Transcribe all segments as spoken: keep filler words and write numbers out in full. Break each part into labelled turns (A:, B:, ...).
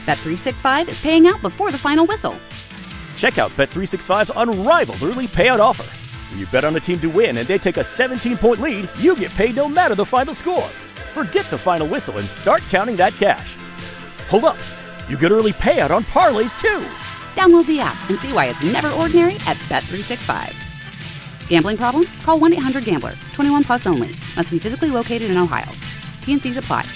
A: Bet three sixty-five is paying out before the final whistle.
B: Check out Bet three sixty-five's unrivaled early payout offer. When you bet on a team to win and they take a seventeen-point lead, you get paid no matter the final score. Forget the final whistle and start counting that cash. Hold up. You get early payout on parlays, too.
A: Download the app and see why it's never ordinary at Bet three sixty-five. Gambling problem? Call one eight hundred gambler. twenty-one plus only. Must be physically located in Ohio. T N Cs apply.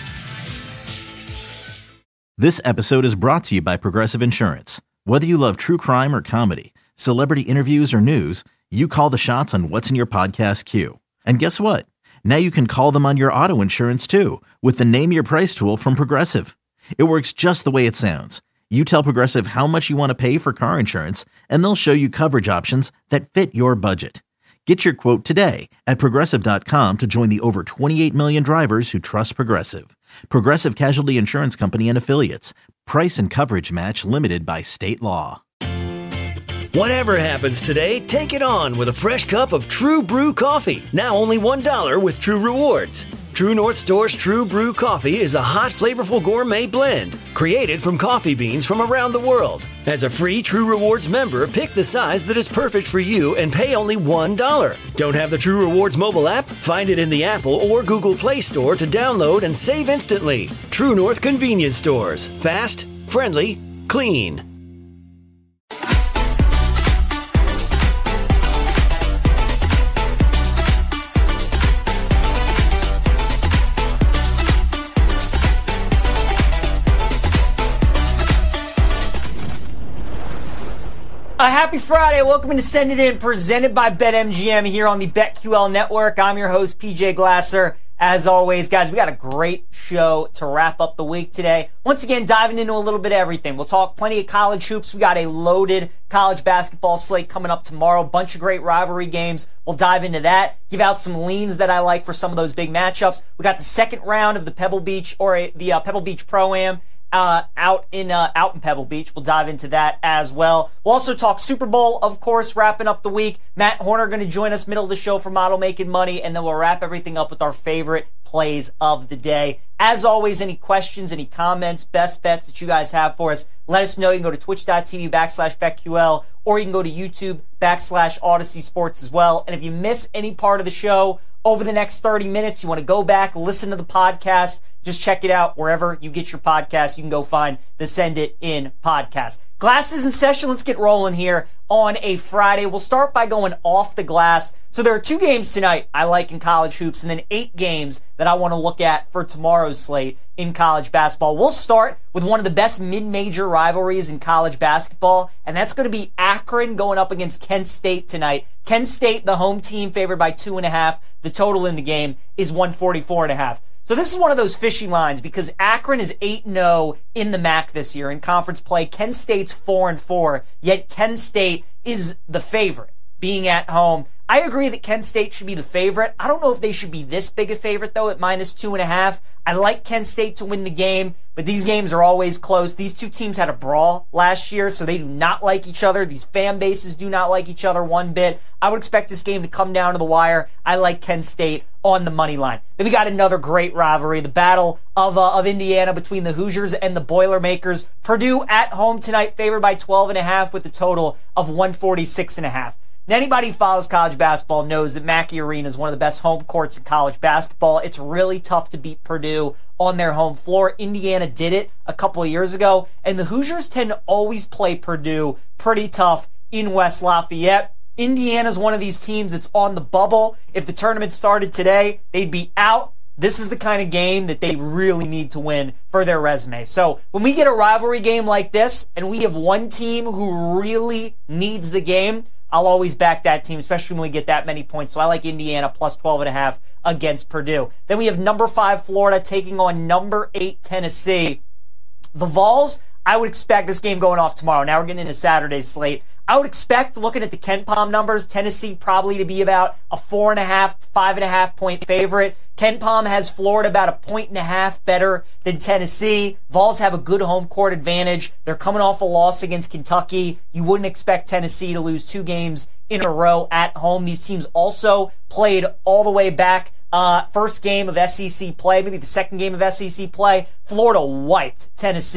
C: This episode is brought to you by Progressive Insurance. Whether you love true crime or comedy, celebrity interviews or news, you call the shots on what's in your podcast queue. And guess what? Now you can call them on your auto insurance too with the Name Your Price tool from Progressive. It works just the way it sounds. You tell Progressive how much you want to pay for car insurance, and they'll show you coverage options that fit your budget. Get your quote today at Progressive dot com to join the over twenty-eight million drivers who trust Progressive. Progressive Casualty Insurance Company and Affiliates. Price and coverage match limited by state law.
D: Whatever happens today, take it on with a fresh cup of True Brew coffee. Now only one dollar with True Rewards. True North Store's True Brew coffee is a hot, flavorful gourmet blend created from coffee beans from around the world. As a free True Rewards member, pick the size that is perfect for you and pay only one dollar. Don't have the True Rewards mobile app? Find it in the Apple or Google Play Store to download and save instantly. True North Convenience Stores. Fast, friendly, clean.
E: A happy Friday. Welcome to Send It In, presented by BetMGM here on the BetQL Network. I'm your host, P J Glasser. As always, guys, we got a great show to wrap up the week today. Once again, diving into a little bit of everything. We'll talk plenty of college hoops. We got a loaded college basketball slate coming up tomorrow. Bunch of great rivalry games. We'll dive into that. Give out some leans that I like for some of those big matchups. We got the second round of the Pebble Beach, or the uh, Pebble Beach Pro-Am. Uh, out in uh, out in Pebble Beach. We'll dive into that as well. We'll also talk Super Bowl, of course, wrapping up the week. Matt Horner going to join us middle of the show for Model Making Money, and then we'll wrap everything up with our favorite plays of the day. As always, any questions, any comments, best bets that you guys have for us, let us know. You can go to twitch.tv backslash BetQL, or you can go to YouTube backslash Odyssey Sports as well. And if you miss any part of the show over the next thirty minutes, you want to go back, listen to the podcast, just check it out wherever you get your podcast. You can go find the Send It In podcast. Glasses in session. Let's get rolling here on a Friday. We'll start by going off the glass. So there are two games tonight I like in college hoops, and then eight games that I want to look at for tomorrow's slate in college basketball. We'll start with one of the best mid-major rivalries in college basketball, and that's going to be Akron going up against Kent State tonight. Kent State, the home team, favored by two and a half. The total in the game is one forty-four and a half. So this is one of those fishy lines because Akron is eight and oh in the M A C this year in conference play. Kent State's four and four, yet Kent State is the favorite, being at home. I agree that Kent State should be the favorite. I don't know if they should be this big a favorite, though, at minus two and a half. I like Kent State to win the game, but these games are always close. These two teams had a brawl last year, so they do not like each other. These fan bases do not like each other one bit. I would expect this game to come down to the wire. I like Kent State on the money line. Then we got another great rivalry, the battle of uh, of Indiana between the Hoosiers and the Boilermakers. Purdue at home tonight, favored by twelve and a half with a total of one forty-six and a half. Now, anybody who follows college basketball knows that Mackey Arena is one of the best home courts in college basketball. It's really tough to beat Purdue on their home floor. Indiana did it a couple of years ago, and the Hoosiers tend to always play Purdue pretty tough in West Lafayette. Indiana's one of these teams that's on the bubble. If the tournament started today, they'd be out. This is the kind of game that they really need to win for their resume. So when we get a rivalry game like this, and we have one team who really needs the game, I'll always back that team, especially when we get that many points. So I like Indiana plus twelve and a half against Purdue. Then we have number five Florida taking on number eight Tennessee. The Vols, I would expect this game going off tomorrow. Now we're getting into Saturday's slate. I would expect, looking at the KenPom numbers, Tennessee probably to be about a four and a half, five and a half point favorite. KenPom has Florida about a point and a half better than Tennessee. Vols have a good home court advantage. They're coming off a loss against Kentucky. You wouldn't expect Tennessee to lose two games in a row at home. These teams also played all the way back. Uh, first game of S E C play, maybe the second game of S E C play, Florida wiped Tennessee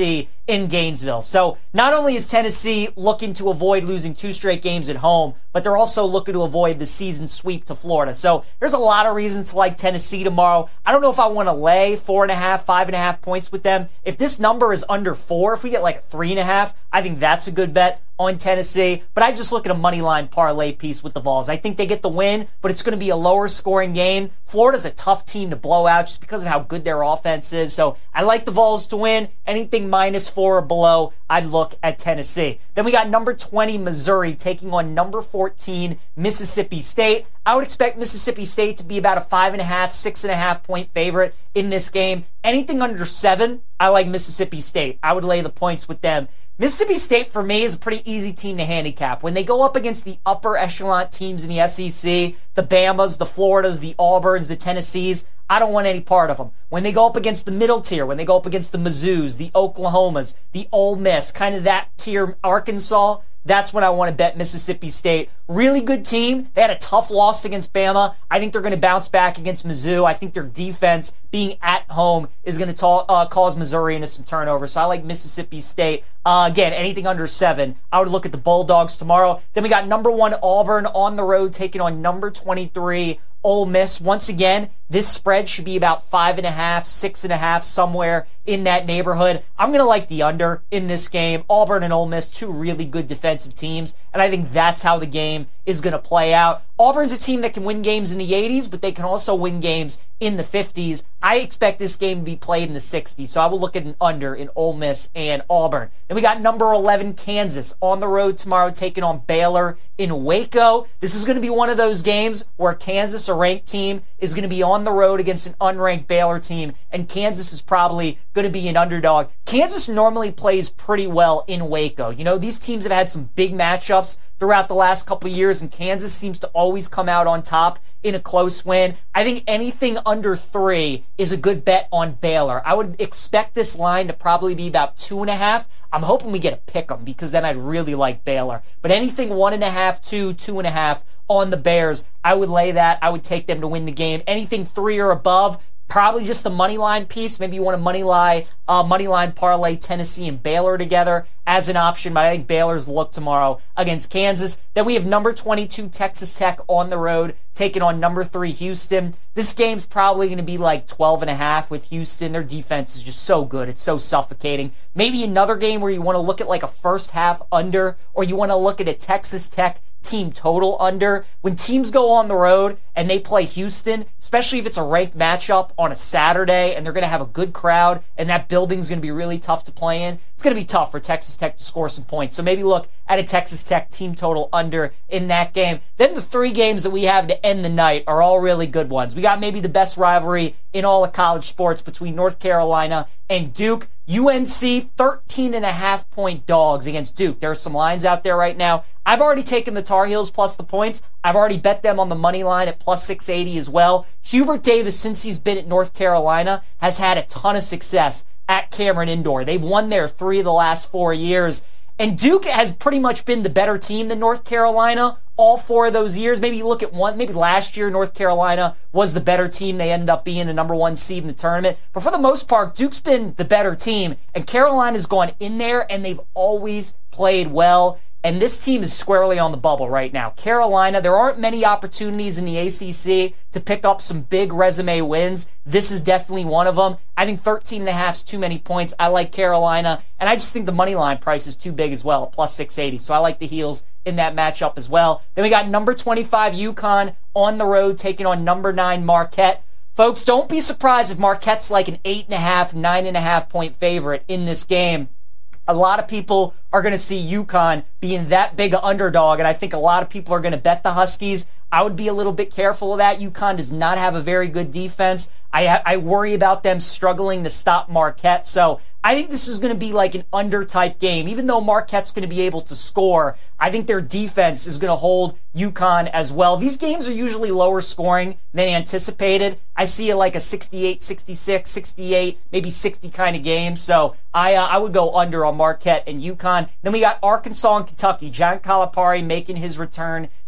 E: in Gainesville. So not only is Tennessee looking to avoid losing two straight games at home, but they're also looking to avoid the season sweep to Florida. So there's a lot of reasons to like Tennessee tomorrow. I don't know if I want to lay four and a half, five and a half points with them. If this number is under four, if we get like a three and a half, I think that's a good bet on Tennessee. But I just look at a money line parlay piece with the Vols. I think they get the win, but it's going to be a lower scoring game. Florida's a tough team to blow out just because of how good their offense is. So I like the Vols to win. Anything minus four or below, I'd look at Tennessee. Then we got number twenty, Missouri, taking on number fourteen, Mississippi State. I would expect Mississippi State to be about a five and a half, six and a half point favorite in this game. Anything under seven, I like Mississippi State. I would lay the points with them. Mississippi State, for me, is a pretty easy team to handicap. When they go up against the upper echelon teams in the S E C, the Bamas, the Floridas, the Auburns, the Tennessees, I don't want any part of them. When they go up against the middle tier, when they go up against the Mizzous, the Oklahomas, the Ole Miss, kind of that tier, Arkansas, that's when I want to bet Mississippi State. Really good team. They had a tough loss against Bama. I think they're going to bounce back against Mizzou. I think their defense, being at home, is going to ta- uh, cause Missouri into some turnovers. So I like Mississippi State. Uh, again, anything under seven, I would look at the Bulldogs tomorrow. Then we got number one Auburn on the road taking on number twenty-three Ole Miss. Once again, this spread should be about five and a half, six and a half, somewhere in that neighborhood. I'm going to like the under in this game. Auburn and Ole Miss, two really good defensive teams, and I think that's how the game is going to play out. Auburn's a team that can win games in the eighties, but they can also win games in the fifties. I expect this game to be played in the sixties, so I will look at an under in Ole Miss and Auburn. Then we got number eleven, Kansas, on the road tomorrow, taking on Baylor in Waco. This is going to be one of those games where Kansas, a ranked team, is going to be on the road against an unranked Baylor team, and Kansas is probably going to be an underdog. Kansas normally plays pretty well in Waco. You know, these teams have had some big matchups throughout the last couple of years, and Kansas seems to always come out on top in a close win. I think anything under three is a good bet on Baylor. I would expect this line to probably be about two and a half. I'm hoping we get a pick 'em because then I'd really like Baylor. But anything one and a half, two, two and a half on the Bears, I would lay that. I would take them to win the game. Anything three or above, probably just the money line piece. Maybe you want to money line, uh, money line parlay Tennessee and Baylor together as an option, but I think Baylor's look tomorrow against Kansas. Then we have number twenty-two Texas Tech on the road taking on number three Houston. This game's probably going to be like twelve and a half with Houston. Their defense is just so good. It's so suffocating. Maybe another game where you want to look at like a first half under, or you want to look at a Texas Tech team total under. When teams go on the road and they play Houston, especially if it's a ranked matchup on a Saturday and they're going to have a good crowd and that building's going to be really tough to play in, it's going to be tough for Texas Tech to score some points. So maybe look at a Texas Tech team total under in that game. Then the three games that we have to end the night are all really good ones. We got maybe the best rivalry in all of college sports between North Carolina and Duke. U N C, thirteen and a half point dogs against Duke. There are some lines out there right now. I've already taken the Tar Heels plus the points. I've already bet them on the money line at plus six eighty as well. Hubert Davis, since he's been at North Carolina, has had a ton of success at Cameron Indoor. They've won there three of the last four years. And Duke has pretty much been the better team than North Carolina all four of those years. Maybe you look at one, maybe last year North Carolina was the better team. They ended up being the number one seed in the tournament. But for the most part, Duke's been the better team. And Carolina's gone in there and they've always played well. And this team is squarely on the bubble right now. Carolina, there aren't many opportunities in the A C C to pick up some big resume wins. This is definitely one of them. I think thirteen and a half is too many points. I like Carolina, and I just think the money line price is too big as well, plus six eighty. So I like the Heels in that matchup as well. Then we got number twenty-five UConn on the road taking on number nine Marquette. Folks, don't be surprised if Marquette's like an eight and a half, nine and a half point favorite in this game. A lot of people are going to see UConn being that big an underdog, and I think a lot of people are going to bet the Huskies. I would be a little bit careful of that. UConn does not have a very good defense. I I worry about them struggling to stop Marquette, so I think this is going to be like an under-type game. Even though Marquette's going to be able to score, I think their defense is going to hold UConn as well. These games are usually lower scoring than anticipated. I see it like a sixty-eight, sixty-six, sixty-eight, maybe sixty kind of game. So I uh, I would go under on Marquette and UConn. Then we got Arkansas and Kentucky. John Calipari making his return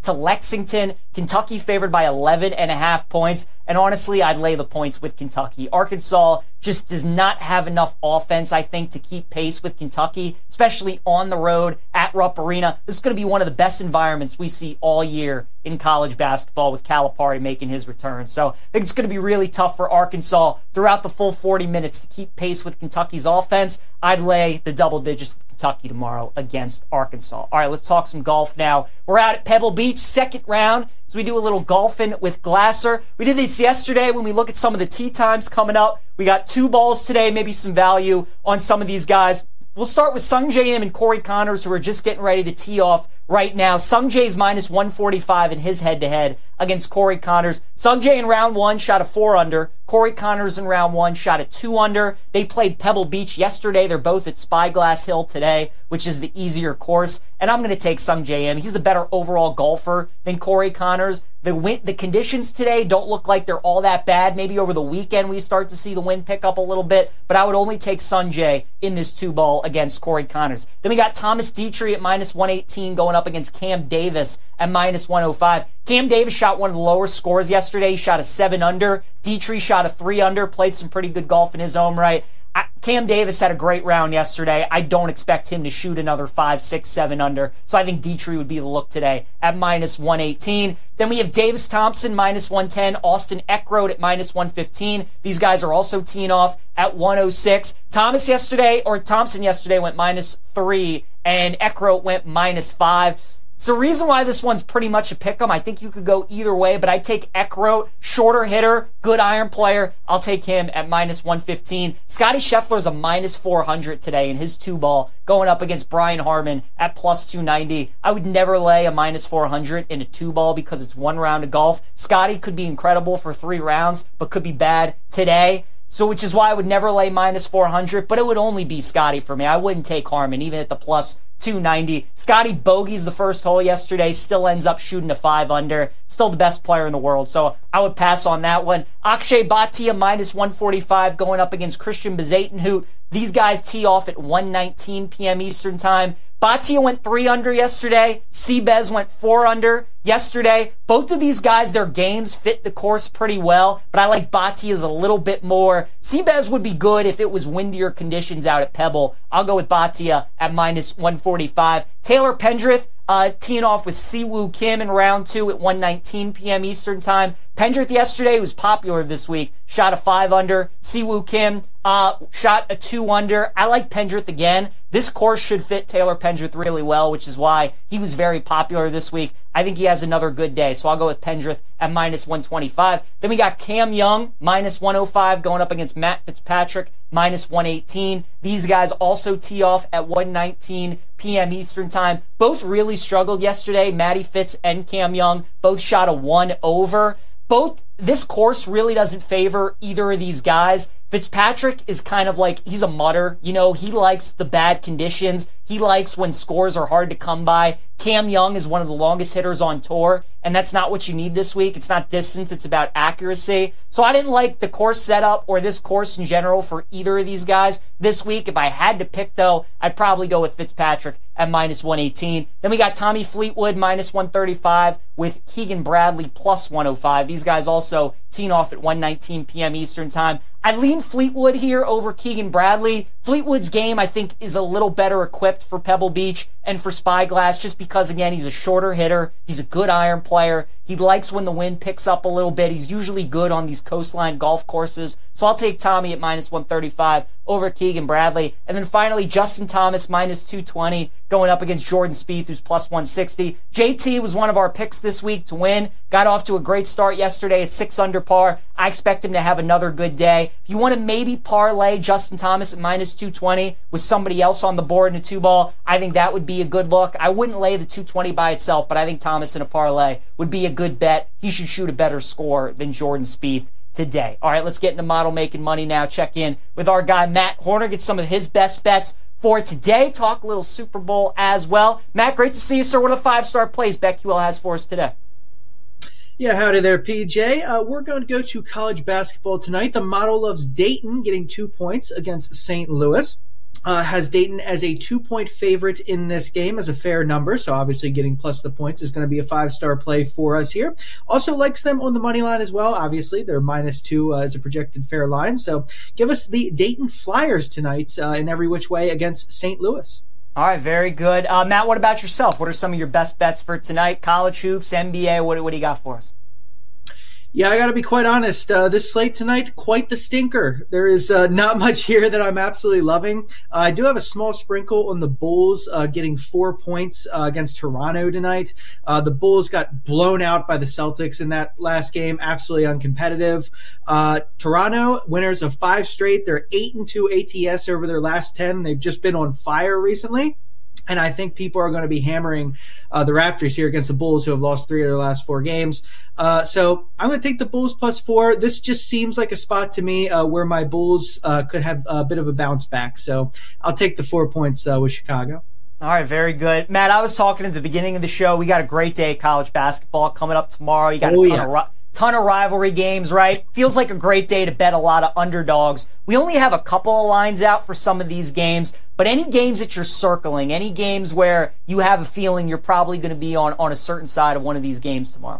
E: to Lexington. Kentucky favored by eleven and a half points. And honestly, I'd lay the points with Kentucky. Arkansas just does not have enough offense, I think, to keep pace with Kentucky, especially on the road at Rupp Arena. This is going to be one of the best environments we see all year in college basketball with Calipari making his return. So I think it's going to be really tough for Arkansas throughout the full forty minutes to keep pace with Kentucky's offense. I'd lay the double digits with Kentucky tomorrow against Arkansas. All right, let's talk some golf now. We're out at Pebble Beach, second round, so we do a little golfing with Glasser. We did this yesterday when we look at some of the tee times coming up. We got two balls today, maybe some value on some of these guys. We'll start with Sungjae Im and Corey Connors, who are just getting ready to tee off right now. Sungjae's minus one forty-five in his head-to-head against Corey Connors. Sungjae in round one shot a four under. Corey Connors in round one shot a two under. They played Pebble Beach yesterday. They're both at Spyglass Hill today, which is the easier course. And I'm going to take Sungjae Im. He's the better overall golfer than Corey Connors. The wind, the conditions today don't look like they're all that bad. Maybe over the weekend we start to see the wind pick up a little bit, but I would only take Sungjae in this two ball against Corey Connors. Then we got Thomas Dietrich at minus one eighteen going up against Cam Davis at minus one oh five. Cam Davis shot one of the lower scores yesterday. He shot a seven under. Dietrich shot a three under, played some pretty good golf in his own right. I, Cam Davis had a great round yesterday. I don't expect him to shoot another five, six, seven under. So I think Dietrich would be the look today at minus one eighteen. Then we have Davis Thompson minus one ten, Austin Eckroat at minus one fifteen. These guys are also teeing off at one oh six. Thomas yesterday, or Thompson yesterday went minus three, and Eckroat went minus five. It's the reason why this one's pretty much a pick 'em. I think you could go either way, but I'd take Eckroat, shorter hitter, good iron player. I'll take him at minus one fifteen. Scotty Scheffler's a minus four hundred today in his two ball, going up against Brian Harman at plus two ninety. I would never lay a minus four hundred in a two ball because it's one round of golf. Scotty could be incredible for three rounds, but could be bad today. So which is why I would never lay minus four hundred, but it would only be Scotty for me. I wouldn't take Harman, even at the plus two ninety. Scotty bogeys the first hole yesterday, still ends up shooting a five under. Still the best player in the world, so I would pass on that one. Akshay Bhatia minus one forty-five going up against Christian Bezuidenhout. These guys tee off at one nineteen p.m. Eastern time. Bhatia went three under yesterday. Seabez went four under yesterday. Both of these guys, their games fit the course pretty well, but I like Bhatia's a little bit more. Seabez would be good if it was windier conditions out at Pebble. I'll go with Bhatia at minus one forty-five. Taylor Pendrith, uh, teeing off with Siwoo Kim in round two at one nineteen p.m. Eastern time. Pendrith yesterday was popular this week. Shot a five under. Siwoo Kim uh, shot a two under. I like Pendrith again. This course should fit Taylor Pendrith really well, which is why he was very popular this week. I think he has another good day, so I'll go with Pendrith at minus one twenty-five. Then we got Cam Young, minus one oh five, going up against Matt Fitzpatrick, minus one eighteen. These guys also tee off at one nineteen p.m. Eastern time. Both really struggled yesterday. Matty Fitz and Cam Young both shot a one over. Both, this course really doesn't favor either of these guys. Fitzpatrick is kind of like, he's a mutter. You know, he likes the bad conditions. He likes when scores are hard to come by. Cam Young is one of the longest hitters on tour, and that's not what you need this week. It's not distance, it's about accuracy. So I didn't like the course setup or this course in general for either of these guys this week. If I had to pick, though, I'd probably go with Fitzpatrick at minus one eighteen. Then we got Tommy Fleetwood, minus one thirty-five, with Keegan Bradley, plus one oh five. These guys also teeing off at one nineteen p.m. Eastern time. I lean Fleetwood here over Keegan Bradley. Fleetwood's game, I think, is a little better equipped for Pebble Beach and for Spyglass just because, again, he's a shorter hitter. He's a good iron player. He likes when the wind picks up a little bit. He's usually good on these coastline golf courses. So I'll take Tommy at minus one thirty-five over Keegan Bradley. And then finally, Justin Thomas, minus two twenty, going up against Jordan Spieth, who's plus one sixty. J T was one of our picks this week to win. Got off to a great start yesterday at six under par. I expect him to have another good day. If you want to maybe parlay Justin Thomas at minus two twenty with somebody else on the board in a two ball, I think that would be a good look. I wouldn't lay the two twenty by itself, but I think Thomas in a parlay would be a good bet. He should shoot a better score than Jordan Spieth today. All right, let's get into model making money now. Check in with our guy Matt Horner, get some of his best bets for today. Talk a little Super Bowl as well. Matt, great to see you, sir. What are the five-star plays BetQL has for us today?
F: Yeah, howdy there, P J. Uh, we're going to go to college basketball tonight. The model loves Dayton getting two points against Saint Louis. Uh, has Dayton as a two-point favorite in this game as a fair number, so obviously getting plus the points is going to be a five-star play for us here. Also likes them on the money line as well. Obviously, they're minus two uh, as a projected fair line. So give us the Dayton Flyers tonight uh, in every which way against Saint Louis.
E: All right, very good. Uh, Matt, what about yourself? What are some of your best bets for tonight? College hoops, N B A, what, what do you got for us?
F: Yeah, I got to be quite honest. Uh, this slate tonight, quite the stinker. There is uh, not much here that I'm absolutely loving. Uh, I do have a small sprinkle on the Bulls uh, getting four points uh, against Toronto tonight. Uh, the Bulls got blown out by the Celtics in that last game, absolutely uncompetitive. Uh, Toronto, winners of five straight. They're eight and two A T S over their last ten. They've just been on fire recently. And I think people are going to be hammering uh, the Raptors here against the Bulls, who have lost three of their last four games. Uh, so I'm going to take the Bulls plus four. This just seems like a spot to me uh, where my Bulls uh, could have a bit of a bounce back. So I'll take the four points uh, with Chicago.
E: All right, very good. Matt, I was talking at the beginning of the show. We got a great day of college basketball coming up tomorrow. You got a
F: oh,
E: ton
F: yes.
E: of ri- ton of rivalry games, right? Feels like a great day to bet a lot of underdogs. We only have a couple of lines out for some of these games, but any games that you're circling, any games where you have a feeling you're probably going to be on, on a certain side of one of these games tomorrow?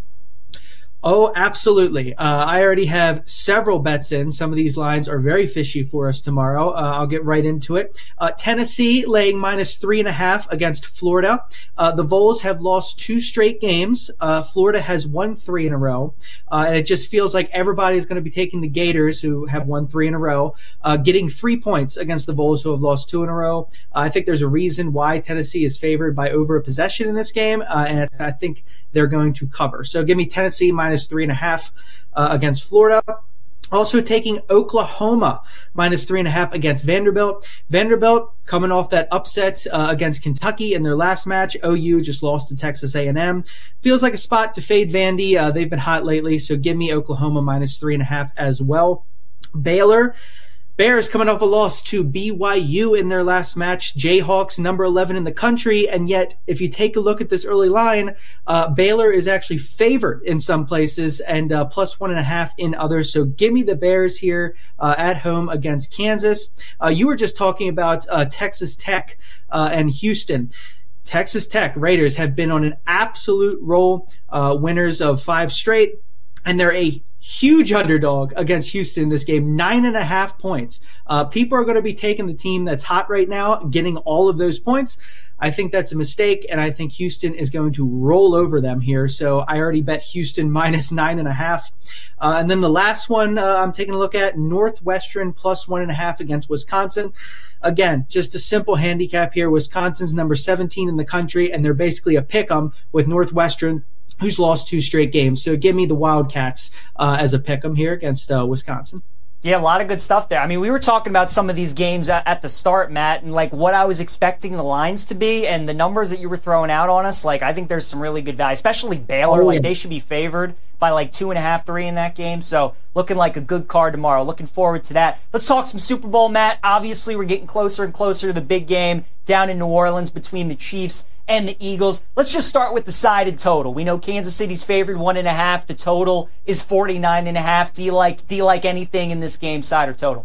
F: Oh, absolutely. Uh, I already have several bets in. Some of these lines are very fishy for us tomorrow. Uh, I'll get right into it. Uh, Tennessee laying minus three and a half against Florida. Uh, the Vols have lost two straight games. Uh, Florida has won three in a row. Uh, and it just feels like everybody's going to be taking the Gators, who have won three in a row, uh, getting three points against the Vols, who have lost two in a row. Uh, I think there's a reason why Tennessee is favored by over a possession in this game. Uh, and it's, I think they're going to cover. So give me Tennessee minus three and a half uh, against Florida. Also taking Oklahoma minus three and a half against Vanderbilt. Vanderbilt coming off that upset uh, against Kentucky in their last match. O U just lost to Texas A and M. Feels like a spot to fade Vandy. Uh, they've been hot lately, so give me Oklahoma minus three and a half as well. Baylor. Bears coming off a loss to B Y U in their last match. Jayhawks, number eleven in the country, and yet if you take a look at this early line, uh, Baylor is actually favored in some places and uh, plus one and a half in others. So give me the Bears here uh, at home against Kansas. Uh, you were just talking about uh, Texas Tech uh, and Houston. Texas Tech Raiders have been on an absolute roll, uh, winners of five straight, and they're a huge underdog against Houston in this game, nine and a half points. Uh, people are going to be taking the team that's hot right now, getting all of those points. I think that's a mistake, and I think Houston is going to roll over them here. So I already bet Houston minus nine and a half. Uh, and then the last one uh, I'm taking a look at, Northwestern plus one and a half against Wisconsin. Again, just a simple handicap here. Wisconsin's number seventeen in the country, and they're basically a pick-em with Northwestern, who's lost two straight games. So give me the Wildcats uh, as a pick 'em here against uh, Wisconsin.
E: Yeah, a lot of good stuff there. I mean, we were talking about some of these games at, at the start, Matt, and like what I was expecting the lines to be and the numbers that you were throwing out on us. Like, I think there's some really good value, especially Baylor.
F: Oh,
E: like,
F: yeah.
E: they should be favored by like two and a half, three in that game. So looking like a good card tomorrow. Looking forward to that. Let's talk some Super Bowl, Matt. Obviously, we're getting closer and closer to the big game down in New Orleans between the Chiefs and the Eagles. Let's just start with the sided total. We know Kansas City's favored one and a half. The total is forty-nine and a half. Do you like, do you like anything in this game, side or total?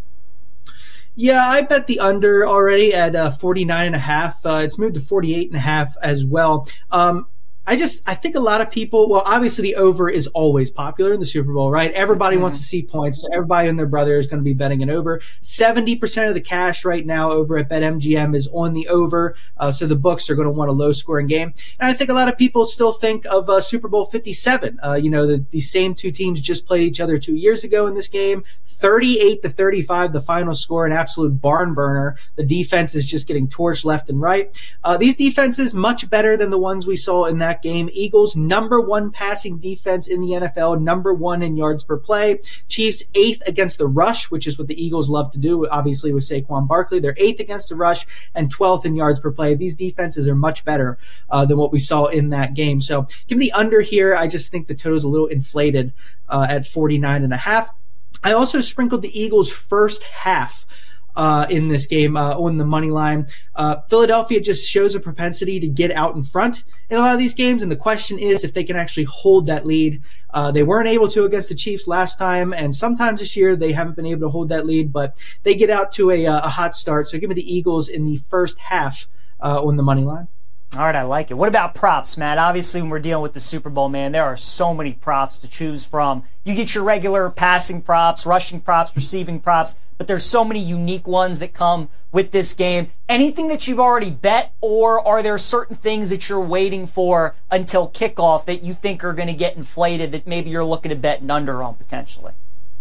F: Yeah, I bet the under already at uh, forty-nine and a half. Uh, it's moved to forty-eight and a half as well. Um, I just, I think a lot of people, well, obviously the over is always popular in the Super Bowl, right? Everybody mm-hmm. wants to see points. So everybody and their brother is going to be betting an over. seventy percent of the cash right now over at BetMGM is on the over. Uh, so the books are going to want a low scoring game. And I think a lot of people still think of uh, Super Bowl fifty-seven. Uh, you know, the, these same two teams just played each other two years ago in this game. thirty-eight to thirty-five, the final score, an absolute barn burner. The defense is just getting torched left and right. Uh, these defenses much better than the ones we saw in that game. Eagles, number one passing defense in the N F L, number one in yards per play. Chiefs, eighth against the rush, which is what the Eagles love to do, obviously with Saquon Barkley. They're eighth against the rush and twelfth in yards per play. These defenses are much better uh, than what we saw in that game. So give me the under here. I just think the total is a little inflated uh, at forty-nine and a half. I also sprinkled the Eagles' first half uh, in this game uh, on the money line. Uh, Philadelphia just shows a propensity to get out in front in a lot of these games, and the question is if they can actually hold that lead. Uh, they weren't able to against the Chiefs last time, and sometimes this year they haven't been able to hold that lead, but they get out to a, a hot start. So give me the Eagles in the first half uh, on the money line.
E: All right, I like it. What about props, Matt? Obviously, when we're dealing with the Super Bowl, man, there are so many props to choose from. You get your regular passing props, rushing props, receiving props, but there's so many unique ones that come with this game. Anything that you've already bet, or are there certain things that you're waiting for until kickoff that you think are going to get inflated that maybe you're looking to bet an under on potentially?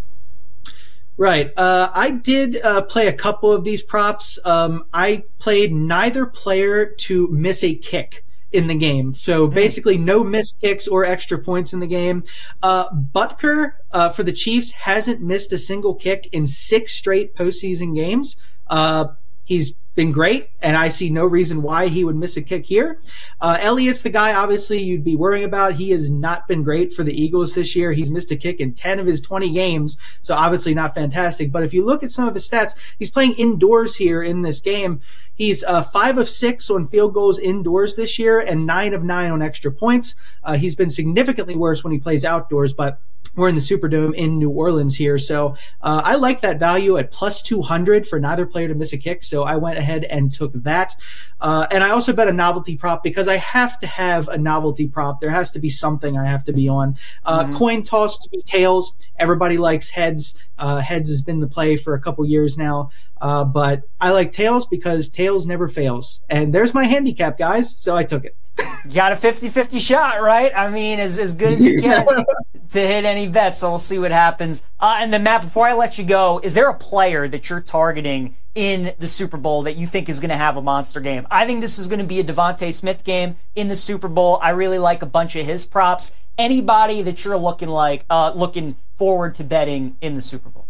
F: Right. Uh, I did uh, play a couple of these props. Um, I played neither player to miss a kick in the game. So basically no missed kicks or extra points in the game. Uh, Butker uh, for the Chiefs hasn't missed a single kick in six straight postseason games. Uh, he's been great, and I see no reason why he would miss a kick here. Uh, Elliott's the guy, obviously, you'd be worrying about. He has not been great for the Eagles this year. He's missed a kick in ten of his twenty games, so obviously not fantastic. But if you look at some of his stats, he's playing indoors here in this game. He's uh, five of six on field goals indoors this year and nine of nine on extra points. Uh, he's been significantly worse when he plays outdoors, but we're in the Superdome in New Orleans here. So uh, I like that value at plus two hundred for neither player to miss a kick. So I went ahead and took that. Uh, and I also bet a novelty prop because I have to have a novelty prop. There has to be something I have to be on. Uh, mm-hmm. Coin toss to be tails. Everybody likes heads. Uh, heads has been the play for a couple years now. Uh, but I like tails because tails never fails. And there's my handicap, guys. So I took it.
E: You got a fifty-fifty shot, right? I mean, as as good as you can to hit any bet, so we'll see what happens. Uh, and then, Matt, before I let you go, is there a player that you're targeting in the Super Bowl that you think is going to have a monster game? I think this is going to be a Devontae Smith game in the Super Bowl. I really like a bunch of his props. Anybody that you're looking like, uh, looking forward to betting in the Super Bowl?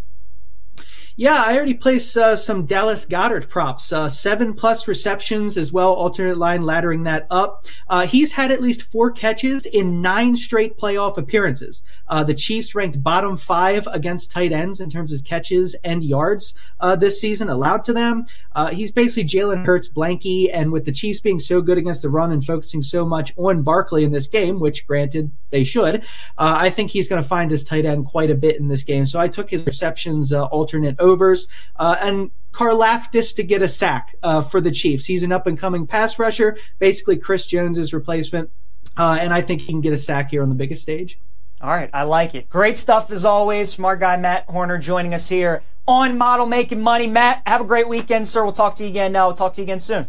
F: Yeah, I already placed uh, some Dallas Goedert props, uh, seven plus receptions as well, alternate line laddering that up. Uh, he's had at least four catches in nine straight playoff appearances. Uh, the Chiefs ranked bottom five against tight ends in terms of catches and yards uh, this season allowed to them. Uh, he's basically Jalen Hurts blanky, and with the Chiefs being so good against the run and focusing so much on Barkley in this game, which granted they should, uh, I think he's going to find his tight end quite a bit in this game. So I took his receptions uh, alternate overs, uh, and Karlaftis to get a sack uh, for the Chiefs. He's an up-and-coming pass rusher, basically Chris Jones's replacement, uh, and I think he can get a sack here on the biggest stage.
E: All right, I like it. Great stuff as always from our guy Matt Horner joining us here on Model Making Money. Matt, have a great weekend, sir. We'll talk to you again now. We'll talk to you again soon.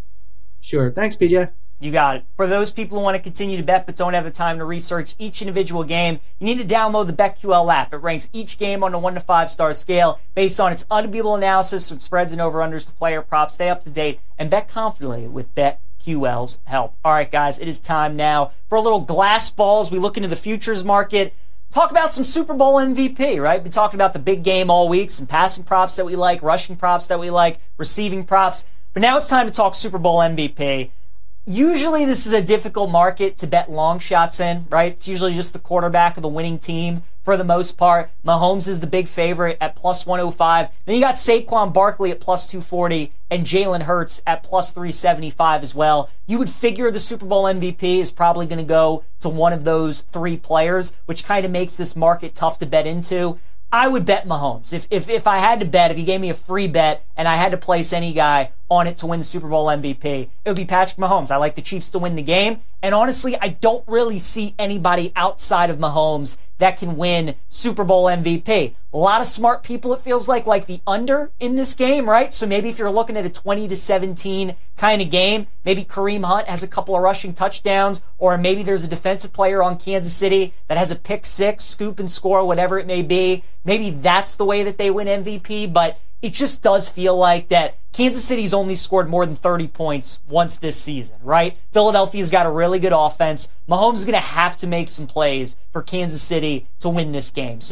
F: Sure. Thanks, P J.
E: You got it. For those people who want to continue to bet but don't have the time to research each individual game, you need to download the BetQL app. It ranks each game on a one to five star scale based on its unbeatable analysis from spreads and over-unders to player props. Stay up to date and bet confidently with BetQL's help. All right, guys, it is time now for a little glass balls. We look into the futures market. Talk about some Super Bowl M V P, right? Been talking about the big game all week, some passing props that we like, rushing props that we like, receiving props. But now it's time to talk Super Bowl M V P. Usually this is a difficult market to bet long shots in, right? It's usually just the quarterback of the winning team for the most part. Mahomes is the big favorite at plus one oh five. Then you got Saquon Barkley at plus two forty and Jalen Hurts at plus three seventy-five as well. You would figure the Super Bowl M V P is probably going to go to one of those three players, which kind of makes this market tough to bet into. I would bet Mahomes. If, if if I had to bet, if he gave me a free bet and I had to place any guy on it to win the Super Bowl M V P, it would be Patrick Mahomes. I like the Chiefs to win the game. And honestly, I don't really see anybody outside of Mahomes that can win Super Bowl M V P. A lot of smart people, it feels like, like the under in this game, right? So maybe if you're looking at a twenty to seventeen kind of game, maybe Kareem Hunt has a couple of rushing touchdowns, or maybe there's a defensive player on Kansas City that has a pick six, scoop and score, whatever it may be. Maybe that's the way that they win M V P, but it just does feel like that Kansas City's only scored more than thirty points once this season, right? Philadelphia's got a really good offense. Mahomes is going to have to make some plays for Kansas City to win this game. So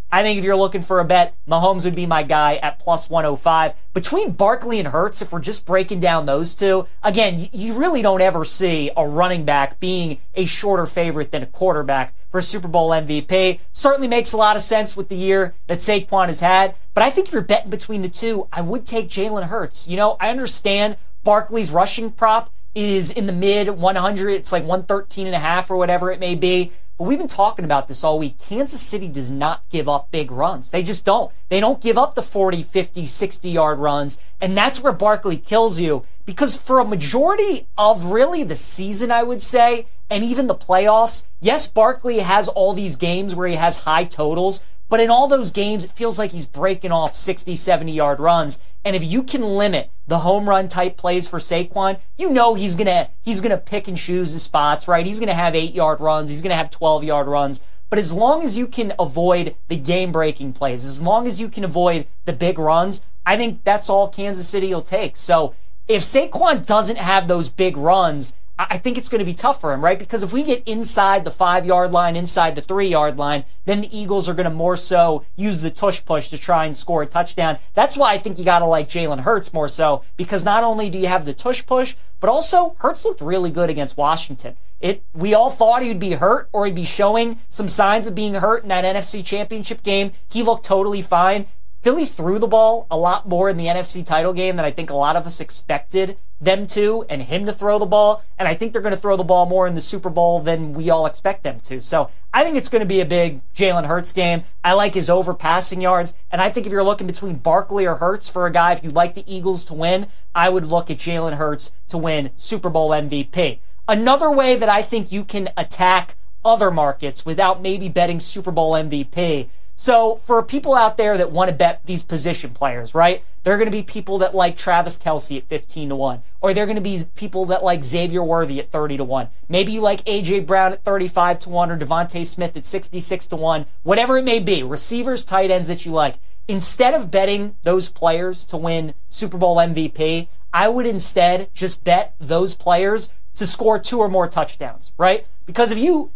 E: I think if you're looking for a bet, Mahomes would be my guy at plus one oh five. Between Barkley and Hurts, if we're just breaking down those two, again, you really don't ever see a running back being a shorter favorite than a quarterback for Super Bowl M V P. Certainly makes a lot of sense with the year that Saquon has had. But I think if you're betting between the two, I would take Jalen Hurts. You know, I understand Barkley's rushing prop is in the mid one hundred. It's like one thirteen and a half or whatever it may be. But we've been talking about this all week. Kansas City does not give up big runs. They just don't. They don't give up the forty, fifty, sixty yard runs. And that's where Barkley kills you. Because for a majority of really the season, I would say, and even the playoffs, yes, Barkley has all these games where he has high totals. But in all those games, it feels like he's breaking off sixty, seventy yard runs. And if you can limit the home run type plays for Saquon, you know he's gonna he's gonna pick and choose his spots, right? He's gonna have eight yard runs, he's gonna have twelve yard runs. But as long as you can avoid the game breaking plays, as long as you can avoid the big runs, I think that's all Kansas City will take. So if Saquon doesn't have those big runs, I think it's going to be tough for him, right? Because if we get inside the five-yard line, inside the three-yard line, then the Eagles are going to more so use the tush push to try and score a touchdown. That's why I think you got to like Jalen Hurts more so, because not only do you have the tush push, but also Hurts looked really good against Washington. It we all thought he would be hurt or he'd be showing some signs of being hurt in that N F C Championship game. He looked totally fine. Philly threw the ball a lot more in the N F C title game than I think a lot of us expected them to, and him to throw the ball, and I think they're going to throw the ball more in the Super Bowl than we all expect them to. So I think it's going to be a big Jalen Hurts game. I like his over passing yards, and I think if you're looking between Barkley or Hurts for a guy, if you'd like the Eagles to win, I would look at Jalen Hurts to win Super Bowl M V P. Another way that I think you can attack other markets without maybe betting Super Bowl M V P. So for people out there that want to bet these position players, right? There are going to be people that like Travis Kelce at fifteen to one. Or they're going to be people that like Xavier Worthy at thirty to one. Maybe you like A J Brown at thirty-five to one or Devontae Smith at sixty-six to one. Whatever it may be. Receivers, tight ends that you like. Instead of betting those players to win Super Bowl M V P, I would instead just bet those players to score two or more touchdowns, right? Because if you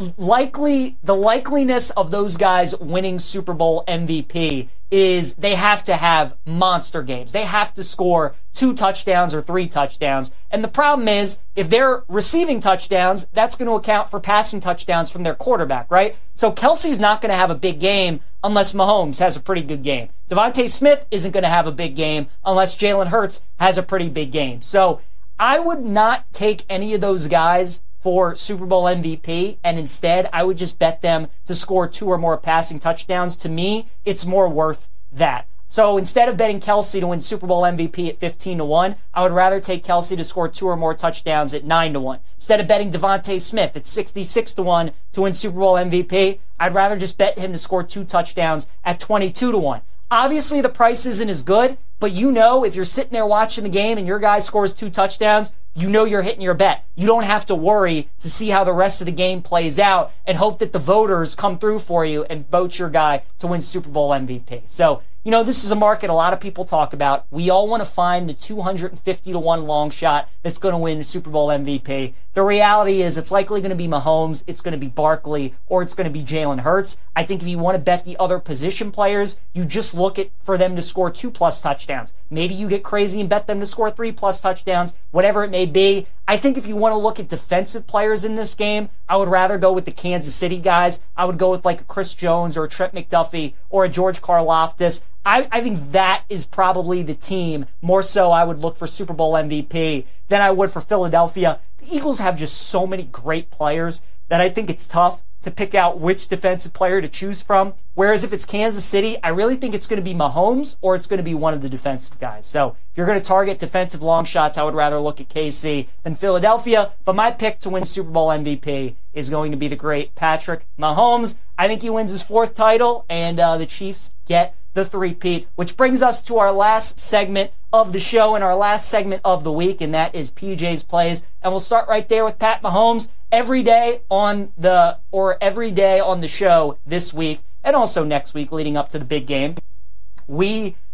E: likely the likeliness of those guys winning Super Bowl M V P is they have to have monster games. They have to score two touchdowns or three touchdowns. And the problem is, if they're receiving touchdowns, that's going to account for passing touchdowns from their quarterback, right? So Kelce's not going to have a big game unless Mahomes has a pretty good game. Devontae Smith isn't going to have a big game unless Jalen Hurts has a pretty big game. So I would not take any of those guys for Super Bowl M V P, and instead I would just bet them to score two or more passing touchdowns. To me, it's more worth that. So instead of betting Kelce to win Super Bowl M V P at fifteen to one, I would rather take Kelce to score two or more touchdowns at nine to one. Instead of betting Devontae Smith at sixty-six to one to win Super Bowl M V P, I'd rather just bet him to score two touchdowns at twenty-two to one. Obviously, the price isn't as good, but you know if you're sitting there watching the game and your guy scores two touchdowns, you know you're hitting your bet. You don't have to worry to see how the rest of the game plays out and hope that the voters come through for you and vote your guy to win Super Bowl M V P. So, you know, this is a market a lot of people talk about. We all want to find the two hundred fifty to one long shot that's going to win Super Bowl M V P. The reality is it's likely going to be Mahomes, it's going to be Barkley, or it's going to be Jalen Hurts. I think if you want to bet the other position players, you just look at for them to score two plus touchdowns. Maybe you get crazy and bet them to score three plus touchdowns, whatever it may be. I think if you want to look at defensive players in this game, I would rather go with the Kansas City guys. I would go with like a Chris Jones or a Trent McDuffie or a George Karlaftis. I, I think that is probably the team. More so, I would look for Super Bowl M V P than I would for Philadelphia. The Eagles have just so many great players that I think it's tough to pick out which defensive player to choose from. Whereas if it's Kansas City, I really think it's going to be Mahomes or it's going to be one of the defensive guys. So if you're going to target defensive long shots, I would rather look at K C than Philadelphia. But my pick to win Super Bowl M V P is going to be the great Patrick Mahomes. I think he wins his fourth title, and uh, the Chiefs get the three-peat, which brings us to our last segment of the show and our last segment of the week, and that is P J's Plays. And we'll start right there with Pat Mahomes. Every day on the, or every day on the show this week, and also next week leading up to the big game, we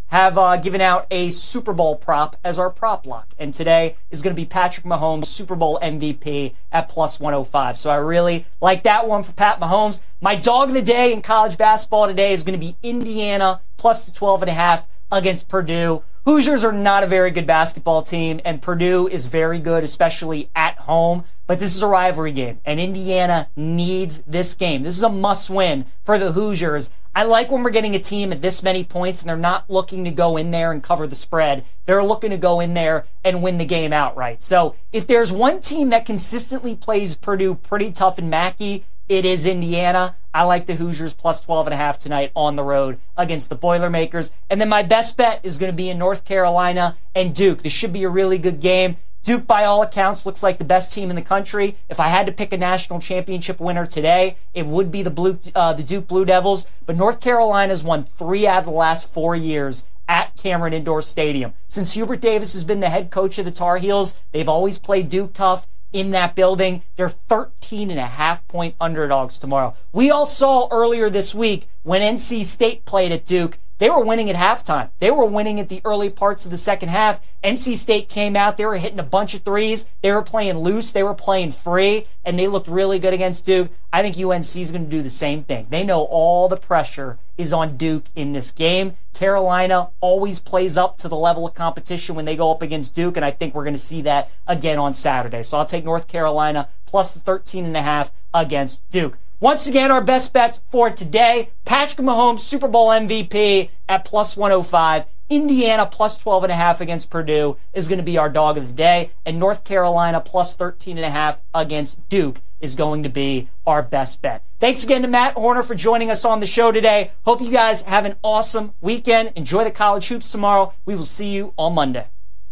E: have uh, given out a Super Bowl prop as our prop lock. And today is going to be Patrick Mahomes, Super Bowl M V P at plus one oh five. So I really like that one for Pat Mahomes. My dog of the day in college basketball today is going to be Indiana plus the twelve and a half against Purdue. Hoosiers are not a very good basketball team, and Purdue is very good, especially at home. But this is a rivalry game, and Indiana needs this game. This is a must-win for the Hoosiers. I like when we're getting a team at this many points, and they're not looking to go in there and cover the spread. They're looking to go in there and win the game outright. So if there's one team that consistently plays Purdue pretty tough in Mackey, it is Indiana. I like the Hoosiers plus twelve and a half tonight on the road against the Boilermakers. And then my best bet is going to be in North Carolina and Duke. This should be a really good game. Duke, by all accounts, looks like the best team in the country. If I had to pick a national championship winner today, it would be the Blue, uh, the Duke Blue Devils. But North Carolina's won three out of the last four years at Cameron Indoor Stadium. Since Hubert Davis has been the head coach of the Tar Heels, they've always played Duke tough in that building. They're thirteen and a half point underdogs tomorrow. We all saw earlier this week when N C State played at Duke, they were winning at halftime. They were winning at the early parts of the second half. N C State came out. They were hitting a bunch of threes. They were playing loose. They were playing free, and they looked really good against Duke. I think U N C is going to do the same thing. They know all the pressure is on Duke in this game. Carolina always plays up to the level of competition when they go up against Duke, and I think we're going to see that again on Saturday. So I'll take North Carolina plus the thirteen and a half against Duke. Once again, our best bets for today: Patrick Mahomes, Super Bowl M V P at plus one oh five. Indiana plus twelve and a half against Purdue is going to be our dog of the day. And North Carolina plus thirteen and a half against Duke is going to be our best bet. Thanks again to Matt Horner for joining us on the show today. Hope you guys have an awesome weekend. Enjoy the college hoops tomorrow. We will see you on Monday.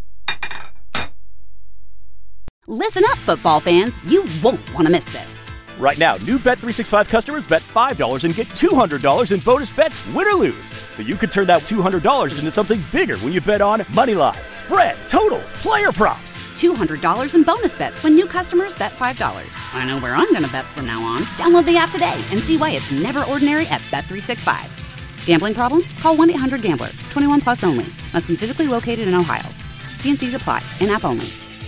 A: Listen up, football fans. You won't want to miss this.
B: Right now, new Bet three sixty-five customers bet five dollars and get two hundred dollars in bonus bets, win or lose. So you could turn that two hundred dollars into something bigger when you bet on money line, spread, totals, player props.
A: two hundred dollars in bonus bets when new customers bet five dollars. I know where I'm going to bet from now on. Download the app today and see why it's never ordinary at Bet three sixty-five. Gambling problem? Call one eight hundred gambler. twenty-one plus only. Must be physically located in Ohio. T and C's apply. In-app only.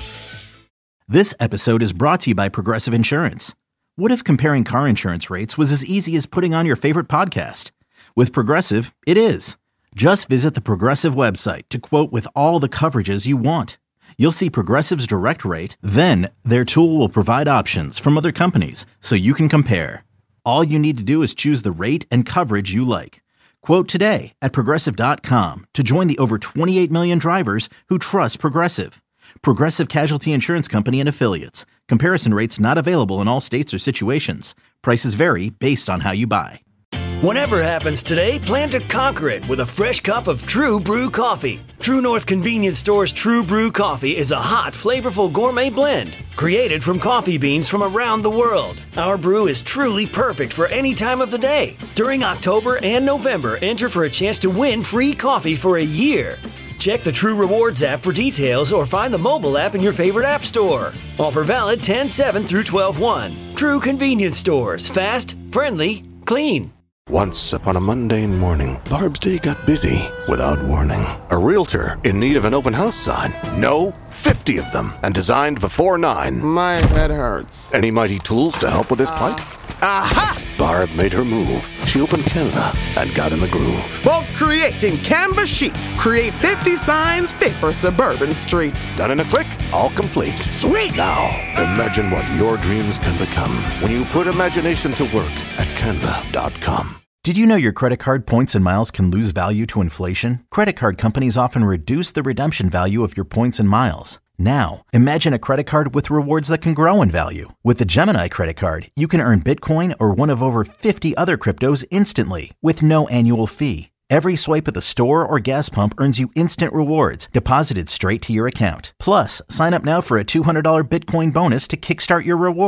C: This episode is brought to you by Progressive Insurance. What if comparing car insurance rates was as easy as putting on your favorite podcast? With Progressive, it is. Just visit the Progressive website to quote with all the coverages you want. You'll see Progressive's direct rate, then their tool will provide options from other companies so you can compare. All you need to do is choose the rate and coverage you like. Quote today at Progressive dot com to join the over twenty-eight million drivers who trust Progressive. Progressive Casualty Insurance Company and Affiliates. Comparison rates not available in all states or situations. Prices vary based on how you buy.
D: Whatever happens today, plan to conquer it with a fresh cup of True Brew coffee. True North Convenience Store's True Brew coffee is a hot, flavorful gourmet blend created from coffee beans from around the world. Our brew is truly perfect for any time of the day. During October and November, enter for a chance to win free coffee for a year. Check the True Rewards app for details or find the mobile app in your favorite app store. Offer valid ten seven through twelve one. True Convenience Stores. Fast, friendly, clean.
G: Once upon a mundane morning, Barb's day got busy without warning. A realtor in need of an open house sign. No, fifty of them, and designed before nine.
H: My head hurts.
G: Any mighty tools to help with this plight? Aha! Barb made her move. She opened Canva and got in the groove.
H: Bulk creating Canva sheets. Create fifty signs fit for suburban streets.
G: Done in a click, all complete.
H: Sweet!
G: Now, imagine what your dreams can become when you put imagination to work at canva dot com.
C: Did you know your credit card points and miles can lose value to inflation? Credit card companies often reduce the redemption value of your points and miles. Now, imagine a credit card with rewards that can grow in value. With the Gemini credit card, you can earn Bitcoin or one of over fifty other cryptos instantly with no annual fee. Every swipe at the store or gas pump earns you instant rewards deposited straight to your account. Plus, sign up now for a two hundred dollars Bitcoin bonus to kickstart your rewards.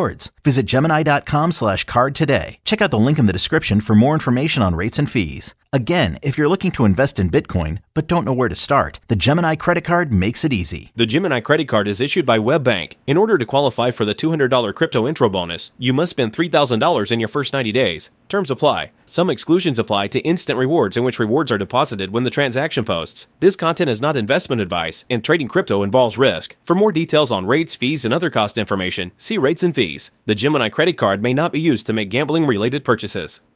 C: Visit Gemini.com slash card today. Check out the link in the description for more information on rates and fees. Again, if you're looking to invest in Bitcoin but don't know where to start, the Gemini credit card makes it easy.
I: The Gemini credit card is issued by WebBank. In order to qualify for the two hundred dollars crypto intro bonus, you must spend three thousand dollars in your first ninety days. Terms apply. Some exclusions apply to instant rewards, in which rewards are deposited when the transaction posts. This content is not investment advice, and trading crypto involves risk. For more details on rates, fees, and other cost information, see rates and fees. The Gemini credit card may not be used to make gambling-related purchases.